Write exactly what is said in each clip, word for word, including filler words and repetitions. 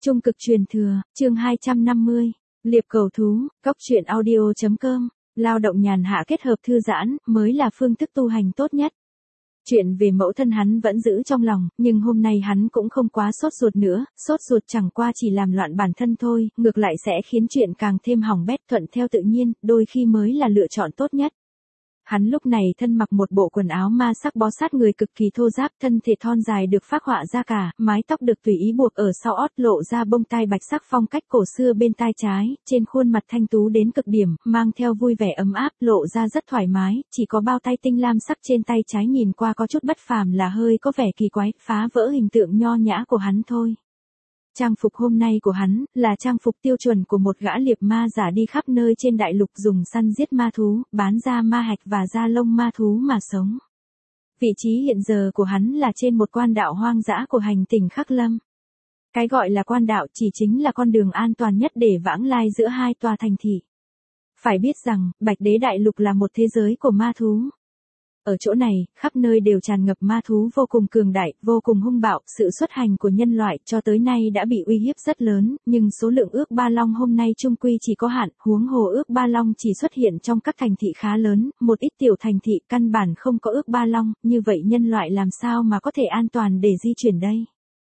Trung cực truyền thừa, chương hai trăm năm mươi. Liệp cầu thú, cóc truyện audio chấm com. Lao động nhàn hạ kết hợp thư giãn, mới là phương thức tu hành tốt nhất. Chuyện về mẫu thân hắn vẫn giữ trong lòng, nhưng hôm nay hắn cũng không quá sốt ruột nữa, sốt ruột chẳng qua chỉ làm loạn bản thân thôi, ngược lại sẽ khiến chuyện càng thêm hỏng bét, thuận theo tự nhiên, đôi khi mới là lựa chọn tốt nhất. Hắn lúc này thân mặc một bộ quần áo ma sắc bó sát người cực kỳ thô ráp, thân thể thon dài được phác họa ra cả, mái tóc được tùy ý buộc ở sau ót, lộ ra bông tai bạch sắc phong cách cổ xưa bên tai trái, trên khuôn mặt thanh tú đến cực điểm, mang theo vui vẻ ấm áp, lộ ra rất thoải mái, chỉ có bao tay tinh lam sắc trên tay trái nhìn qua có chút bất phàm là hơi có vẻ kỳ quái, phá vỡ hình tượng nho nhã của hắn thôi. Trang phục hôm nay của hắn, là trang phục tiêu chuẩn của một gã liệp ma giả đi khắp nơi trên đại lục dùng săn giết ma thú, bán ra ma hạch và da lông ma thú mà sống. Vị trí hiện giờ của hắn là trên một quan đạo hoang dã của hành tinh Khắc Lâm. Cái gọi là quan đạo chỉ chính là con đường an toàn nhất để vãng lai giữa hai tòa thành thị. Phải biết rằng, Bạch Đế Đại Lục là một thế giới của ma thú. Ở chỗ này, khắp nơi đều tràn ngập ma thú vô cùng cường đại, vô cùng hung bạo, sự xuất hành của nhân loại cho tới nay đã bị uy hiếp rất lớn, nhưng số lượng ước ba long hôm nay chung quy chỉ có hạn, huống hồ ước ba long chỉ xuất hiện trong các thành thị khá lớn, một ít tiểu thành thị căn bản không có ước ba long, như vậy nhân loại làm sao mà có thể an toàn để di chuyển đây?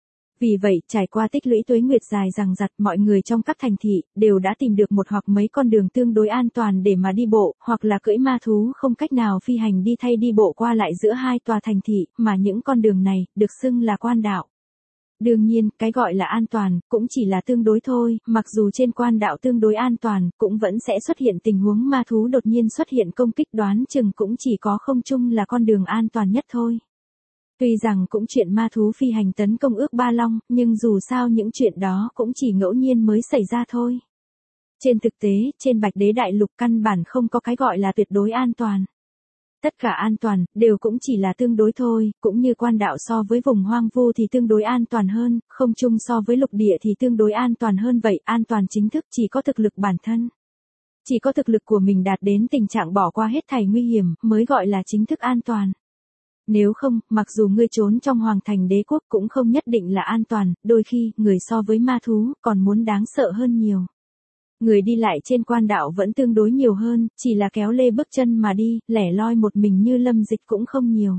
Vì vậy, trải qua tích lũy tuế nguyệt dài dằng dặc, mọi người trong các thành thị đều đã tìm được một hoặc mấy con đường tương đối an toàn để mà đi bộ, hoặc là cưỡi ma thú không cách nào phi hành đi thay đi bộ qua lại giữa hai tòa thành thị, mà những con đường này được xưng là quan đạo. Đương nhiên, cái gọi là an toàn cũng chỉ là tương đối thôi, mặc dù trên quan đạo tương đối an toàn, cũng vẫn sẽ xuất hiện tình huống ma thú đột nhiên xuất hiện công kích, đoán chừng cũng chỉ có không trung là con đường an toàn nhất thôi. Tuy rằng cũng chuyện ma thú phi hành tấn công ước ba long, nhưng dù sao những chuyện đó cũng chỉ ngẫu nhiên mới xảy ra thôi. Trên thực tế, trên Bạch Đế Đại Lục căn bản không có cái gọi là tuyệt đối an toàn. Tất cả an toàn, đều cũng chỉ là tương đối thôi, cũng như quan đạo so với vùng hoang vu thì tương đối an toàn hơn, không trung so với lục địa thì tương đối an toàn hơn vậy, an toàn chính thức chỉ có thực lực bản thân. Chỉ có thực lực của mình đạt đến tình trạng bỏ qua hết thảy nguy hiểm, mới gọi là chính thức an toàn. Nếu không, mặc dù ngươi trốn trong hoàng thành đế quốc cũng không nhất định là an toàn, đôi khi, người so với ma thú, còn muốn đáng sợ hơn nhiều. Người đi lại trên quan đạo vẫn tương đối nhiều hơn, chỉ là kéo lê bước chân mà đi, lẻ loi một mình như Lâm Dịch cũng không nhiều.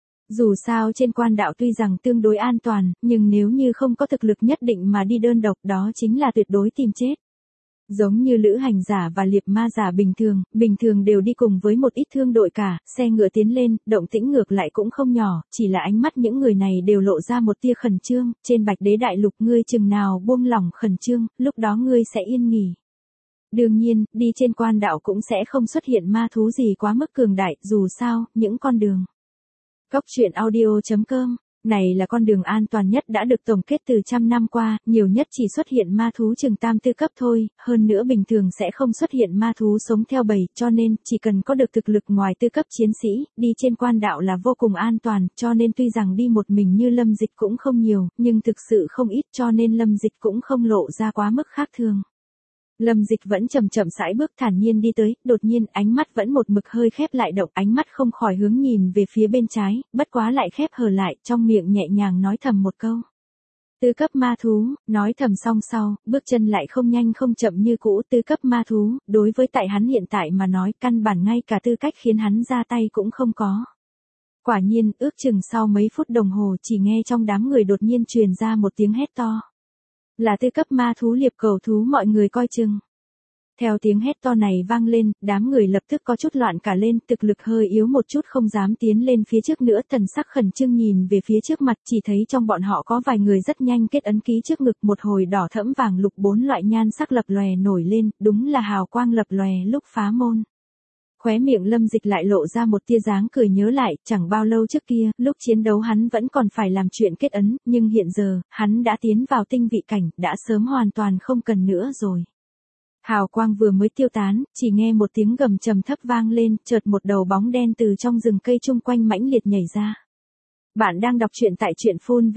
Dù sao trên quan đạo tuy rằng tương đối an toàn, nhưng nếu như không có thực lực nhất định mà đi đơn độc đó chính là tuyệt đối tìm chết. Giống như lữ hành giả và liệp ma giả bình thường, bình thường đều đi cùng với một ít thương đội cả, xe ngựa tiến lên, động tĩnh ngược lại cũng không nhỏ, chỉ là ánh mắt những người này đều lộ ra một tia khẩn trương, trên Bạch Đế Đại Lục ngươi chừng nào buông lỏng khẩn trương, lúc đó ngươi sẽ yên nghỉ. Đương nhiên, đi trên quan đạo cũng sẽ không xuất hiện ma thú gì quá mức cường đại, dù sao, những con đường. Cóc truyện audio chấm com. Này là con đường an toàn nhất đã được tổng kết từ trăm năm qua, nhiều nhất chỉ xuất hiện ma thú chừng tam tư cấp thôi, hơn nữa bình thường sẽ không xuất hiện ma thú sống theo bầy, cho nên, chỉ cần có được thực lực ngoài tư cấp chiến sĩ, đi trên quan đạo là vô cùng an toàn, cho nên tuy rằng đi một mình như Lâm Dịch cũng không nhiều, nhưng thực sự không ít cho nên Lâm Dịch cũng không lộ ra quá mức khác thường. Lâm Dịch vẫn chậm chậm sải bước thản nhiên đi tới, đột nhiên ánh mắt vẫn một mực hơi khép lại động, ánh mắt không khỏi hướng nhìn về phía bên trái, bất quá lại khép hờ lại, trong miệng nhẹ nhàng nói thầm một câu. Tư cấp ma thú, nói thầm xong sau, bước chân lại không nhanh không chậm như cũ, tư cấp ma thú, đối với tại hắn hiện tại mà nói căn bản ngay cả tư cách khiến hắn ra tay cũng không có. Quả nhiên, ước chừng sau mấy phút đồng hồ chỉ nghe trong đám người đột nhiên truyền ra một tiếng hét to. Là tư cấp ma thú liệp cầu thú mọi người coi chừng. Theo tiếng hét to này vang lên, đám người lập tức có chút loạn cả lên, thực lực hơi yếu một chút không dám tiến lên phía trước nữa, thần sắc khẩn trương nhìn về phía trước mặt, chỉ thấy trong bọn họ có vài người rất nhanh kết ấn ký trước ngực, một hồi đỏ thẫm vàng lục bốn loại nhan sắc lập lòe nổi lên, đúng là hào quang lập lòe lúc phá môn. Khóe miệng Lâm Dịch lại lộ ra một tia dáng cười nhớ lại, chẳng bao lâu trước kia, lúc chiến đấu hắn vẫn còn phải làm chuyện kết ấn, nhưng hiện giờ, hắn đã tiến vào tinh vị cảnh, đã sớm hoàn toàn không cần nữa rồi. Hào quang vừa mới tiêu tán, chỉ nghe một tiếng gầm trầm thấp vang lên, chợt một đầu bóng đen từ trong rừng cây chung quanh mãnh liệt nhảy ra. Bạn đang đọc truyện tại truyện phun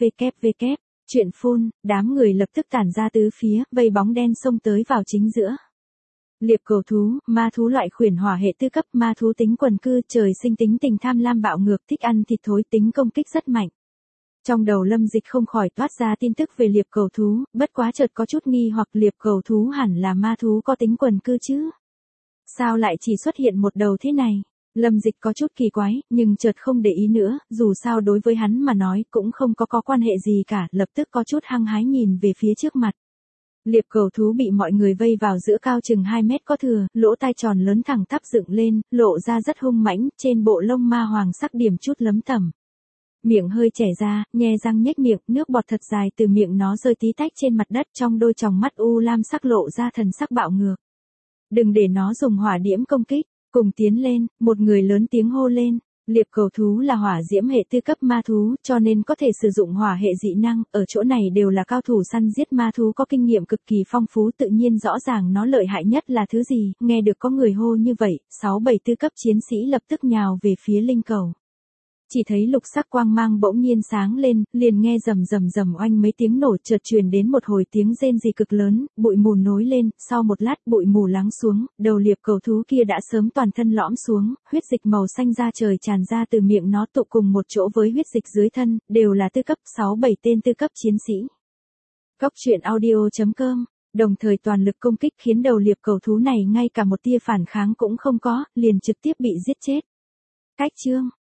www. Truyện phun, đám người lập tức tản ra tứ phía, vây bóng đen xông tới vào chính giữa. Liệp cầu thú, ma thú loại khuyển hỏa hệ tư cấp, ma thú tính quần cư, trời sinh tính tình tham lam bạo ngược, thích ăn thịt thối, tính công kích rất mạnh. Trong đầu Lâm Dịch không khỏi toát ra tin tức về liệp cầu thú, bất quá chợt có chút nghi hoặc liệp cầu thú hẳn là ma thú có tính quần cư chứ. Sao lại chỉ xuất hiện một đầu thế này? Lâm Dịch có chút kỳ quái, nhưng chợt không để ý nữa, dù sao đối với hắn mà nói cũng không có có quan hệ gì cả, lập tức có chút hăng hái nhìn về phía trước mặt. Liệp cầu thú bị mọi người vây vào giữa cao chừng hai mét có thừa, lỗ tai tròn lớn thẳng tắp dựng lên, lộ ra rất hung mãnh, trên bộ lông ma hoàng sắc điểm chút lấm tẩm. Miệng hơi chẻ ra, nhe răng nhếch miệng, nước bọt thật dài từ miệng nó rơi tí tách trên mặt đất, trong đôi tròng mắt u lam sắc lộ ra thần sắc bạo ngược. Đừng để nó dùng hỏa diễm công kích, cùng tiến lên, một người lớn tiếng hô lên. Liệp cầu thú là hỏa diễm hệ tư cấp ma thú, cho nên có thể sử dụng hỏa hệ dị năng, ở chỗ này đều là cao thủ săn giết ma thú có kinh nghiệm cực kỳ phong phú, tự nhiên rõ ràng nó lợi hại nhất là thứ gì. Nghe được có người hô như vậy, sáu bảy tư cấp chiến sĩ lập tức nhào về phía linh cầu. Chỉ thấy lục sắc quang mang bỗng nhiên sáng lên, liền nghe rầm rầm rầm oanh mấy tiếng nổ, chợt truyền đến một hồi tiếng rên rỉ cực lớn, bụi mù nối lên, sau một lát bụi mù lắng xuống, đầu liệp cầu thú kia đã sớm toàn thân lõm xuống, huyết dịch màu xanh ra trời tràn ra từ miệng nó tụ cùng một chỗ với huyết dịch dưới thân, đều là tư cấp, sáu bảy tên tư cấp chiến sĩ. Cốc truyện audio chấm com, đồng thời toàn lực công kích khiến đầu liệp cầu thú này ngay cả một tia phản kháng cũng không có, liền trực tiếp bị giết chết. Cách chương